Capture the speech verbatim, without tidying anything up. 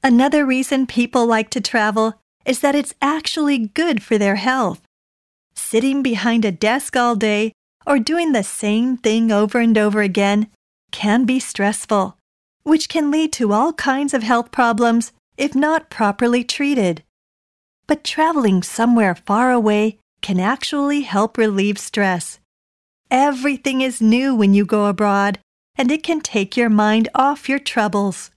Another reason people like to travel is that it's actually good for their health. Sitting behind a desk all day or doing the same thing over and over again can be stressful, which can lead to all kinds of health problems if not properly treated. But traveling somewhere far away can actually help relieve stress. Everything is new when you go abroad, and it can take your mind off your troubles.